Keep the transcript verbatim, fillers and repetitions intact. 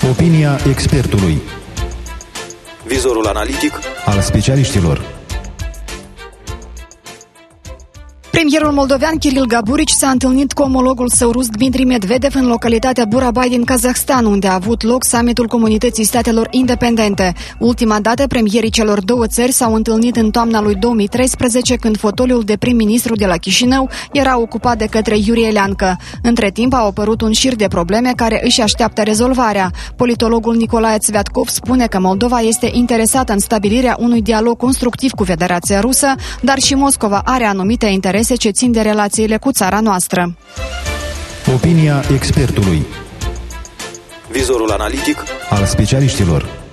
Opinia expertului. Vizorul analitic al specialiștilor. Premierul moldovean Kiril Gaburici s-a întâlnit cu omologul său rus Dmitri Medvedev în localitatea Burabay din Kazahstan, unde a avut loc summitul Comunității Statelor Independente. Ultima dată, premierii celor două țări s-au întâlnit în toamna lui două mii treisprezece, când fotoliul de prim-ministru de la Chișinău era ocupat de către Iurie Eleancă. Între timp au apărut un șir de probleme care își așteaptă rezolvarea. Politologul Nicolae Țviatkov spune că Moldova este interesată în stabilirea unui dialog constructiv cu Federația Rusă, dar și Moscova are anumite interese ce țin de relațiile cu țara noastră. Opinia expertului. Vizorul analitic al specialiștilor.